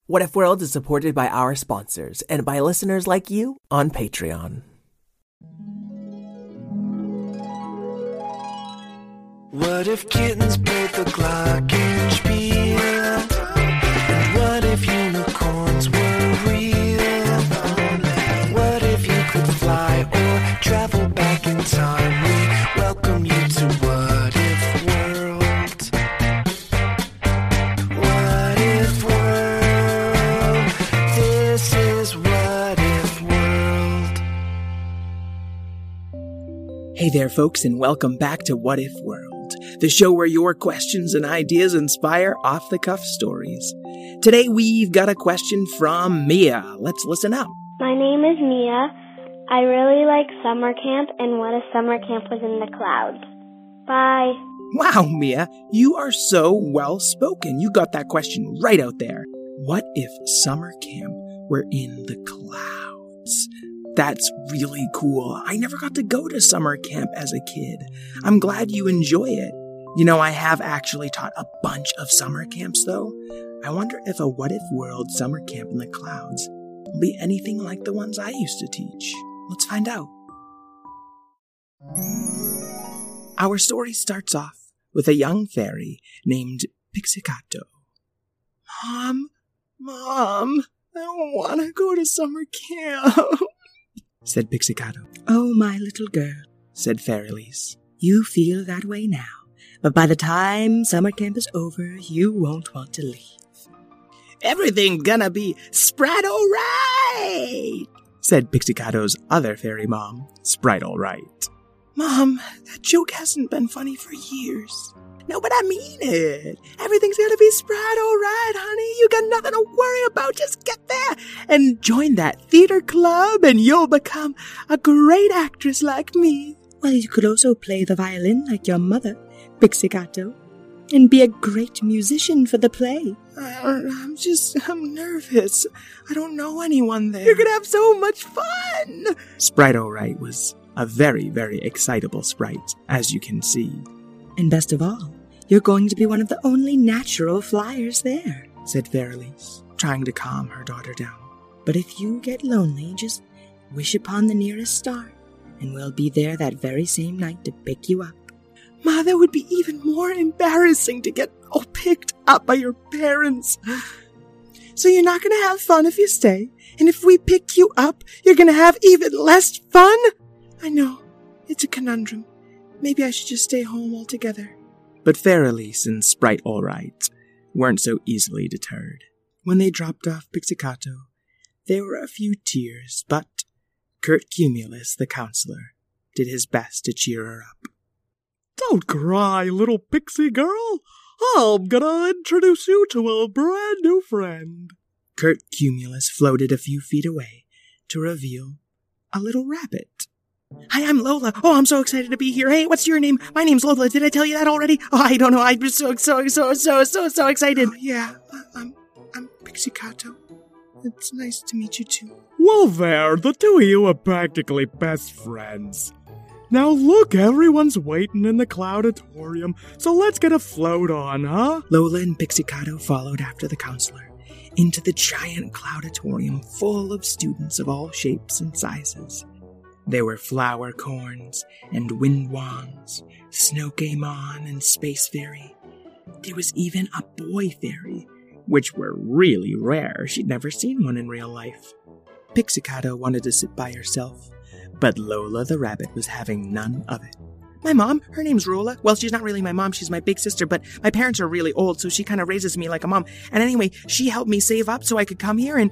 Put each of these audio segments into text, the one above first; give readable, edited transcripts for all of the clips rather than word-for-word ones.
What If World is supported by our sponsors and by listeners like you on Patreon. What if kittens played the glockenspiel? And what if unicorns were real? What if you could fly or travel back in time? We welcome you to What If World. What If World? This is What If World. Hey there, folks, and welcome back to What If World, the show where your questions and ideas inspire off-the-cuff stories. Today, we've got a question from Mia. Let's listen up. My name is Mia. I really like summer camp, and what if summer camp was in the clouds? Bye. Wow, Mia, you are so well-spoken. You got that question right out there. What if summer camp were in the clouds? That's really cool. I never got to go to summer camp as a kid. I'm glad you enjoy it. You know, I have actually taught a bunch of summer camps, though. I wonder if a What If World summer camp in the clouds will be anything like the ones I used to teach. Let's find out. Our story starts off with a young fairy named Pixie-Cato. Mom, I don't want to go to summer camp, said Pixie-Cato. Oh, my little girl, said Fairy-Lise. You feel that way now, but by the time summer camp is over, you won't want to leave. Everything's gonna be Sprite all right, said Pixie-Cato's other fairy mom, Sprite all right. Mom, that joke hasn't been funny for years. No, but I mean it. Everything's gonna be Sprite all right, honey. You got nothing to worry about. Just get there and join that theater club and you'll become a great actress like me. Well, you could also play the violin like your mother, Pixie-Cato, and be a great musician for the play. I'm nervous. I don't know anyone there. You're gonna have so much fun. Sprite all right was a very, very excitable sprite, as you can see. And best of all, you're going to be one of the only natural flyers there, said Fairy-Lise, trying to calm her daughter down. But if you get lonely, just wish upon the nearest star, and we'll be there that very same night to pick you up. Ma, that would be even more embarrassing to get all picked up by your parents. So you're not going to have fun if you stay, and if we pick you up, you're going to have even less fun? I know, it's a conundrum. Maybe I should just stay home altogether. But Fairy-Lise and Sprite all right weren't so easily deterred. When they dropped off Pixie-Cato, there were a few tears, but Kurt Cumulus, the counselor, did his best to cheer her up. Don't cry, little pixie girl. I'm gonna introduce you to a brand new friend. Kurt Cumulus floated a few feet away to reveal a little rabbit. Hi, I'm Lola. Oh, I'm so excited to be here. Hey, what's your name? My name's Lola. Did I tell you that already? Oh, I don't know. I'm just so excited. Oh, yeah, I'm Pixie-Cato. It's nice to meet you too. Well, there, the two of you are practically best friends. Now look, everyone's waiting in the Cloudatorium, so let's get a float on, huh? Lola and Pixie-Cato followed after the counselor into the giant Cloudatorium full of students of all shapes and sizes. There were flower corns and wind wands, Snow-Gaemon and Space Fairy. There was even a boy fairy, which were really rare. She'd never seen one in real life. Pixie-Cato wanted to sit by herself, but Lola the rabbit was having none of it. My mom, her name's Rola. Well, she's not really my mom, she's my big sister, but my parents are really old, so she kind of raises me like a mom. And anyway, she helped me save up so I could come here and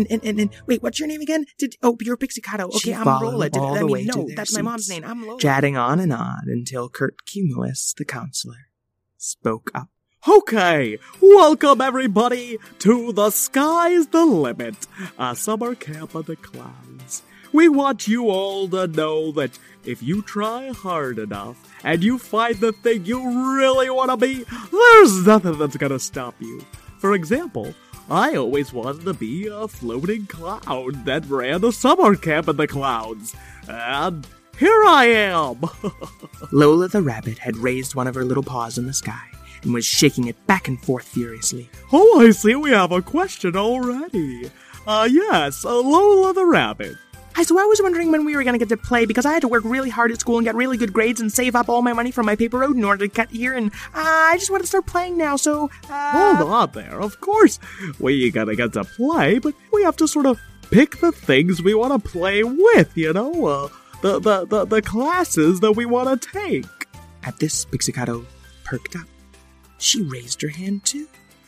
wait, what's your name again? You're Pixie-Cato. Okay, I'm Rola. That's my mom's name. I'm Lola. Chatting on until Kurt Cumulus, the counselor, spoke up. Okay, welcome everybody to The Sky's the Limit, a summer camp in the clouds. We want you all to know that if you try hard enough and you find the thing you really want to be, there's nothing that's gonna stop you. For example, I always wanted to be a floating cloud that ran a summer camp in the clouds. And here I am! Lola the rabbit had raised one of her little paws in the sky and was shaking it back and forth furiously. Oh, I see we have a question already. Yes, Lola the rabbit. Hi, so I was wondering when we were going to get to play, because I had to work really hard at school and get really good grades and save up all my money from my paper road in order to get here, and I just want to start playing now, so, Hold on there, of course. We gotta get to play, but we have to sort of pick the things we want to play with, you know? The classes that we want to take. At this, Pixie-Cato perked up. She raised her hand, too.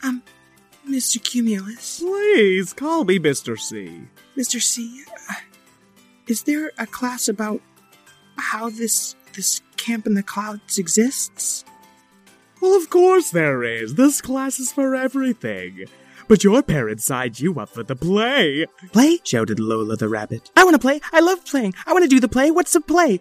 Mr. Cumulus. Please, call me Mr. C. Mr. C, is there a class about how this camp in the clouds exists? Well, of course there is. This class is for everything. But your parents signed you up for the play. Play? Shouted Lola the rabbit. I want to play. I love playing. I want to do the play. What's the play?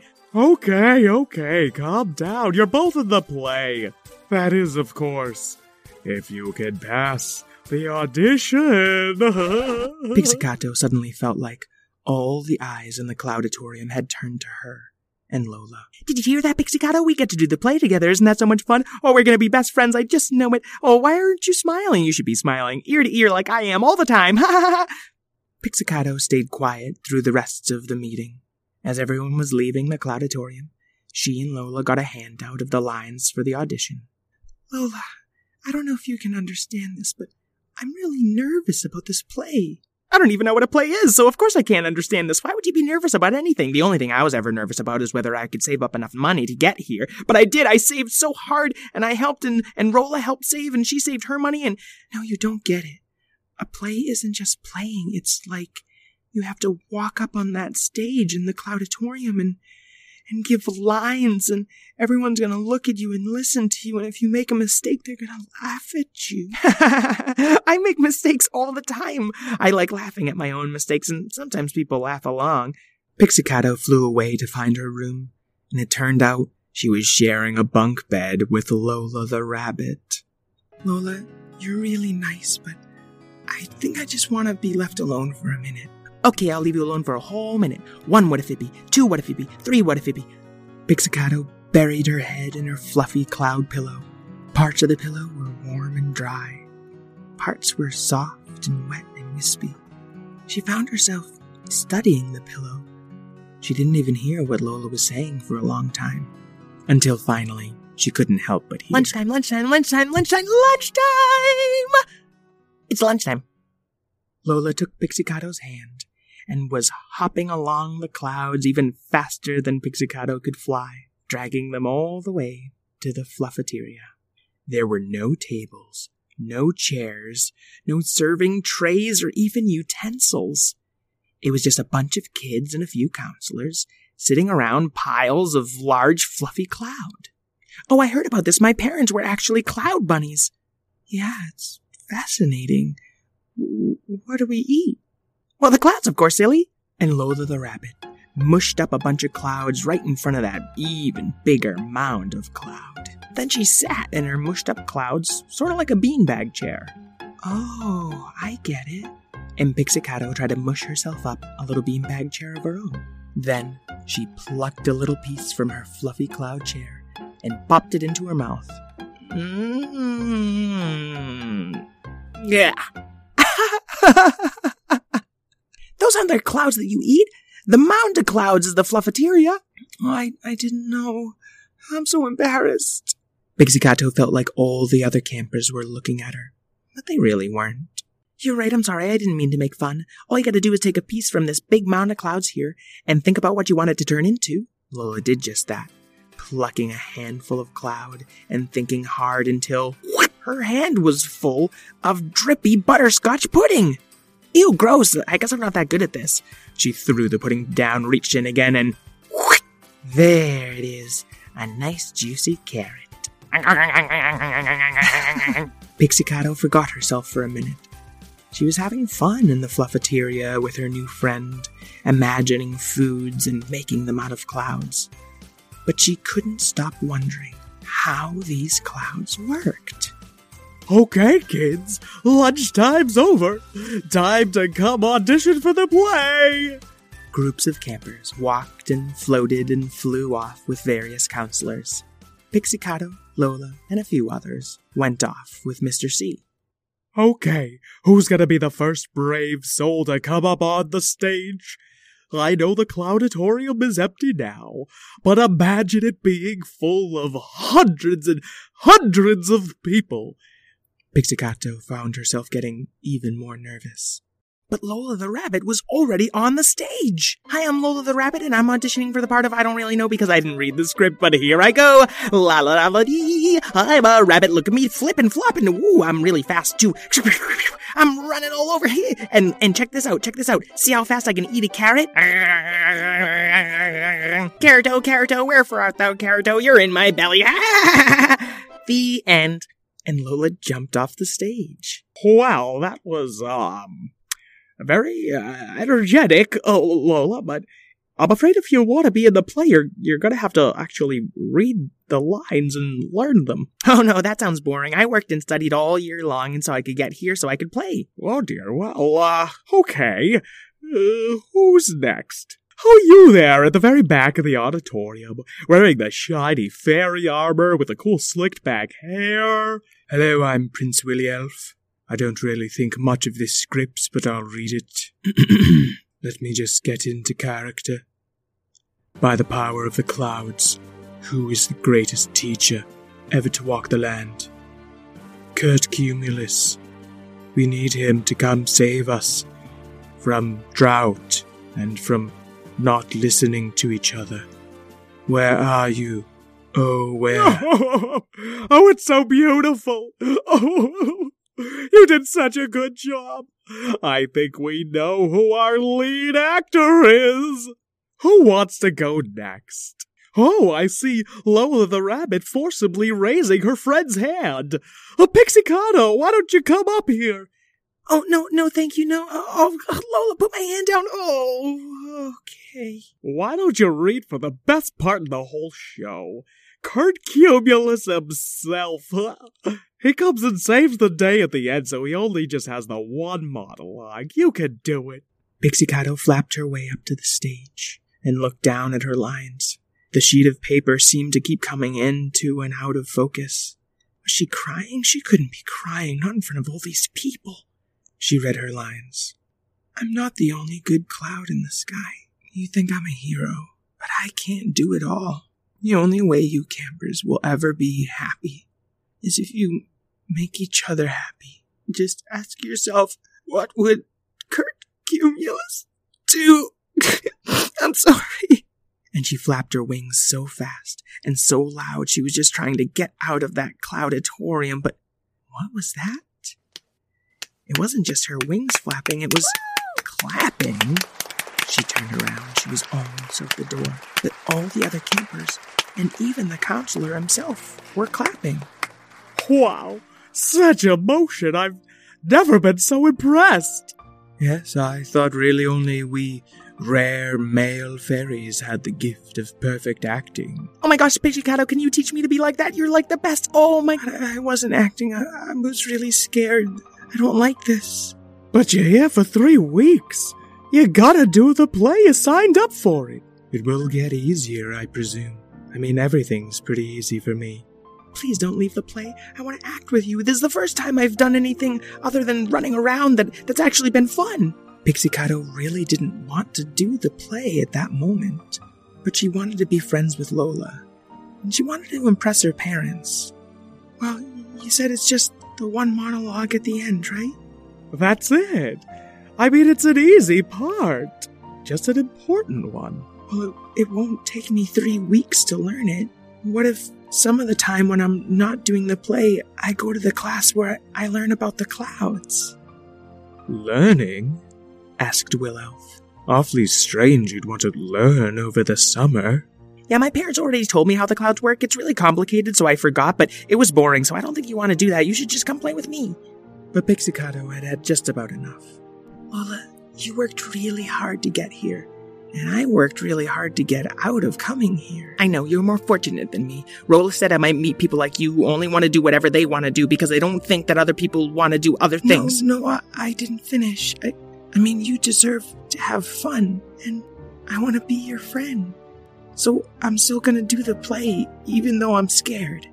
Okay, calm down. You're both in the play. That is, of course, if you can pass the audition. Pixie-Cato suddenly felt like all the eyes in the Cloudatorium had turned to her and Lola. Did you hear that, Pixie-Cato? We get to do the play together. Isn't that so much fun? Oh, we're going to be best friends. I just know it. Oh, why aren't you smiling? You should be smiling ear to ear like I am all the time. Ha ha ha. Pixie-Cato stayed quiet through the rest of the meeting. As everyone was leaving the Cloudatorium, she and Lola got a handout of the lines for the audition. Lola, I don't know if you can understand this, but I'm really nervous about this play. I don't even know what a play is, so of course I can't understand this. Why would you be nervous about anything? The only thing I was ever nervous about is whether I could save up enough money to get here. But I did. I saved so hard, and I helped, and Rolla helped save, and she saved her money, and no, you don't get it. A play isn't just playing. It's like you have to walk up on that stage in the Cloudatorium and give lines, and everyone's going to look at you and listen to you, and if you make a mistake, they're going to laugh at you. I make mistakes all the time. I like laughing at my own mistakes, and sometimes people laugh along. Pixie-Cato flew away to find her room, and it turned out she was sharing a bunk bed with Lola the rabbit. Lola, you're really nice, but I think I just want to be left alone for a minute. Okay, I'll leave you alone for a whole minute. 1 what if it be, 2 what if it be, 3 what if it be. Pixie-Cato buried her head in her fluffy cloud pillow. Parts of the pillow were warm and dry. Parts were soft and wet and wispy. She found herself studying the pillow. She didn't even hear what Lola was saying for a long time. Until finally, she couldn't help but hear. Lunchtime! It's lunchtime! Lola took Pixie-Cato's hand and was hopping along the clouds even faster than Pixie-Cato could fly, dragging them all the way to the Fluffeteria. There were no tables, no chairs, no serving trays or even utensils. It was just a bunch of kids and a few counselors sitting around piles of large fluffy cloud. Oh, I heard about this. My parents were actually cloud bunnies. Yeah, it's fascinating. What do we eat? Well, the clouds, of course, silly. And Lola the rabbit mushed up a bunch of clouds right in front of that even bigger mound of cloud. Then she sat in her mushed up clouds, sort of like a beanbag chair. Oh, I get it. And Pixie-Cato tried to mush herself up a little beanbag chair of her own. Then she plucked a little piece from her fluffy cloud chair and popped it into her mouth. Yeah. Those aren't the clouds that you eat. The mound of clouds is the Fluffeteria. I didn't know. I'm so embarrassed. Pixie-Cato felt like all the other campers were looking at her, but they really weren't. You're right, I'm sorry, I didn't mean to make fun. All you gotta do is take a piece from this big mound of clouds here and think about what you want it to turn into. Lola did just that, plucking a handful of cloud and thinking hard until her hand was full of drippy butterscotch pudding. Ew, gross. I guess I'm not that good at this. She threw the pudding down, reached in again, and there it is. A nice juicy carrot. Pixie-Cato forgot herself for a minute. She was having fun in the Fluffeteria with her new friend, imagining foods and making them out of clouds. But she couldn't stop wondering how these clouds worked. Okay, kids, lunchtime's over. Time to come audition for the play. Groups of campers walked and floated and flew off with various counselors. Pixie-Cato Lola, and a few others went off with Mr. C. Okay, who's gonna be the first brave soul to come up on the stage? I know the Cloudatorium is empty now, but imagine it being full of hundreds and hundreds of people. Pixie-Cato found herself getting even more nervous. But Lola the Rabbit was already on the stage! Hi, I'm Lola the Rabbit, and I'm auditioning for the part of I Don't Really Know because I didn't read the script, but here I go! La la la la dee! I'm a rabbit, look at me flippin' floppin', woo, I'm really fast too! I'm running all over here! And check this out, see how fast I can eat a carrot? Carrot-o, wherefore art thou, Carrot-o? You're in my belly! The end. And Lola jumped off the stage. Well, that was, very energetic, Lola, but I'm afraid if you want to be in the play, you're gonna have to actually read the lines and learn them. Oh no, that sounds boring. I worked and studied all year long, and so I could get here so I could play. Oh dear, well, okay. Who's next? Oh, you there at the very back of the auditorium, wearing the shiny fairy armor with the cool slicked back hair. Hello, I'm Prince Willy Elf. I don't really think much of this script, but I'll read it. Let me just get into character. By the power of the clouds, who is the greatest teacher ever to walk the land? Kurt Cumulus. We need him to come save us from drought and from not listening to each other. Where are you? Oh, where? Oh, it's so beautiful. Oh, you did such a good job. I think we know who our lead actor is. Who wants to go next? Oh, I see Lola the Rabbit forcibly raising her friend's hand. Pixie-Cato, why don't you come up here? Oh, no, thank you, no. Oh, Lola, put my hand down. Oh, okay. Why don't you read for the best part in the whole show? Kurt Cumulus himself. He comes and saves the day at the end, so he only just has the one monologue. You can do it. Pixie-Cato flapped her way up to the stage and looked down at her lines. The sheet of paper seemed to keep coming into and out of focus. Was she crying? She couldn't be crying, not in front of all these people. She read her lines. I'm not the only good cloud in the sky. You think I'm a hero, but I can't do it all. The only way you campers will ever be happy is if you make each other happy. Just ask yourself, what would Kurt Cumulus do? I'm sorry. And she flapped her wings so fast and so loud she was just trying to get out of that cloudatorium, but what was that? It wasn't just her wings flapping, it was clapping. She turned around. She was almost out the door. But all the other campers, and even the counselor himself, were clapping. Wow, such emotion. I've never been so impressed. Yes, I thought really only we rare male fairies had the gift of perfect acting. Oh my gosh, Pixie-Cato, can you teach me to be like that? You're like the best. Oh my God, I wasn't acting. I was really scared. I don't like this. But you're here for 3 weeks. You gotta do the play. You signed up for it. It will get easier, I presume. I mean, everything's pretty easy for me. Please don't leave the play. I want to act with you. This is the first time I've done anything other than running around that's actually been fun. Pixie-Cato really didn't want to do the play at that moment, but she wanted to be friends with Lola, and she wanted to impress her parents. Well, you said it's just the one monologue at the end, right? That's it. I mean, it's an easy part. Just an important one. Well, it won't take me 3 weeks to learn it. What if some of the time when I'm not doing the play, I go to the class where I learn about the clouds? Learning? Asked Will Elf. Awfully strange you'd want to learn over the summer. Yeah, my parents already told me how the clouds work. It's really complicated, so I forgot, but it was boring, so I don't think you want to do that. You should just come play with me. But Pixie-Cato had had just about enough. Lola, you worked really hard to get here, and I worked really hard to get out of coming here. I know, you're more fortunate than me. Lola said I might meet people like you who only want to do whatever they want to do because they don't think that other people want to do other things. No, I didn't finish. I mean, you deserve to have fun, and I want to be your friend. So I'm still going to do the play, even though I'm scared.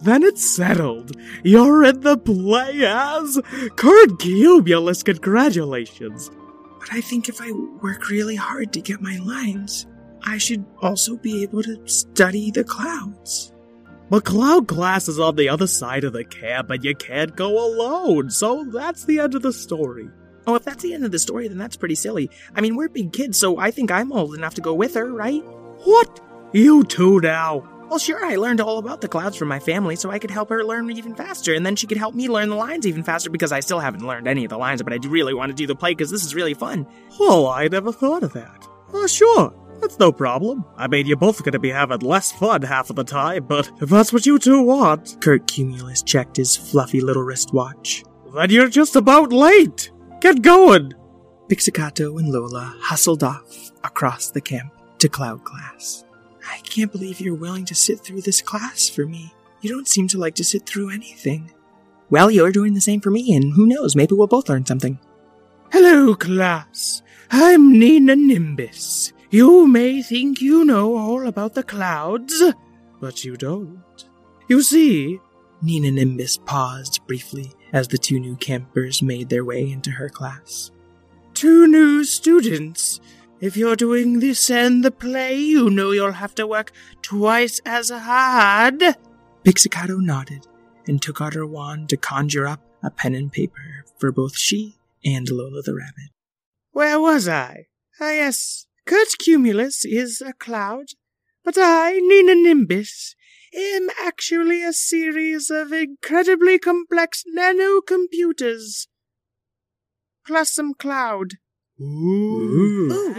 Then it's settled. You're in the play as Kurt Cumulus. Congratulations. But I think if I work really hard to get my lines, I should also be able to study the clouds. But cloud class is on the other side of the camp, and you can't go alone, so that's the end of the story. Oh, if that's the end of the story, then that's pretty silly. I mean, we're big kids, so I think I'm old enough to go with her, right? What? You two now? Well, sure, I learned all about the clouds from my family, so I could help her learn even faster, and then she could help me learn the lines even faster, because I still haven't learned any of the lines, but I do really want to do the play, because this is really fun. Oh, I never thought of that. Oh, sure. That's no problem. I mean, you're both going to be having less fun half of the time, but if that's what you two want... Kurt Cumulus checked his fluffy little wristwatch. Then you're just about late. Get going. Pixie-Cato and Lola hustled off across the camp to cloud class. I can't believe you're willing to sit through this class for me. You don't seem to like to sit through anything. Well, you're doing the same for me, and who knows, maybe we'll both learn something. Hello, class. I'm Nina Nimbus. You may think you know all about the clouds, but you don't. You see... Nina Nimbus paused briefly as the two new campers made their way into her class. 2 new students. If you're doing this and the play, you know you'll have to work twice as hard. Pixie-Cato nodded and took out her wand to conjure up a pen and paper for both she and Lola the rabbit. Where was I? Yes, Kurt Cumulus is a cloud, but I, Nina Nimbus, am actually a series of incredibly complex nanocomputers, plus some cloud. Ooh.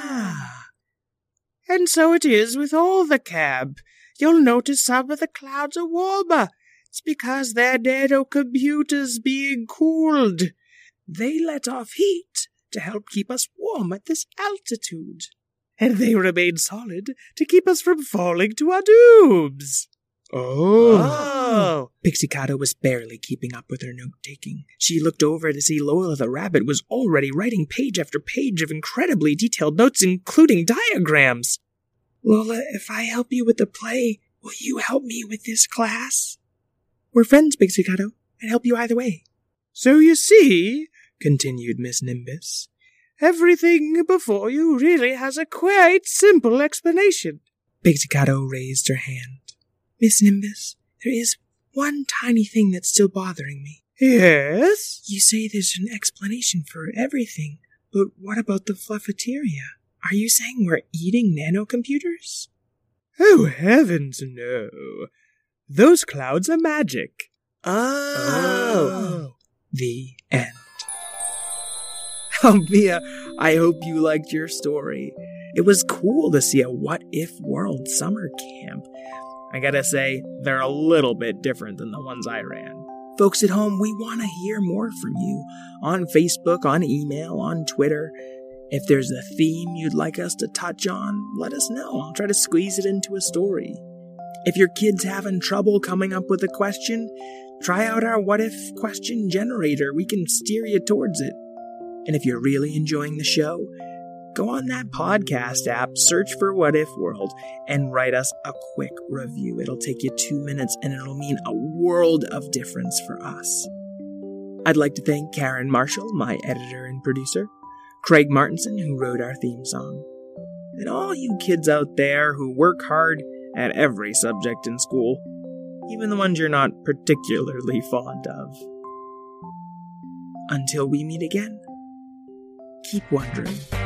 And so it is with all the camp. You'll notice some of the clouds are warmer. It's because they're nanocomputers being cooled. They let off heat to help keep us warm at this altitude. And they remain solid to keep us from falling to our dooms. Oh. Pixie-Cato was barely keeping up with her note-taking. She looked over to see Lola the rabbit was already writing page after page of incredibly detailed notes, including diagrams. Lola, if I help you with the play, will you help me with this class? We're friends, Pixie-Cato. I'd help you either way. So you see, continued Miss Nimbus, everything before you really has a quite simple explanation. Pixie-Cato raised her hand. Miss Nimbus, there is one tiny thing that's still bothering me. Yes? You say there's an explanation for everything, but what about the Fluffateria? Are you saying we're eating nanocomputers? Oh, heavens, no. Those clouds are magic. Oh. The end. Oh, Mia, I hope you liked your story. It was cool to see a what-if world summer camp. I gotta say, they're a little bit different than the ones I ran. Folks at home, we want to hear more from you. On Facebook, on email, on Twitter. If there's a theme you'd like us to touch on, let us know. I'll try to squeeze it into a story. If your kid's having trouble coming up with a question, try out our what-if question generator. We can steer you towards it. And if you're really enjoying the show, go on that podcast app, search for What If World, and write us a quick review. It'll take you 2 minutes, and it'll mean a world of difference for us. I'd like to thank Karen Marshall, my editor and producer, Craig Martinson, who wrote our theme song, and all you kids out there who work hard at every subject in school, even the ones you're not particularly fond of. Until we meet again, keep wondering.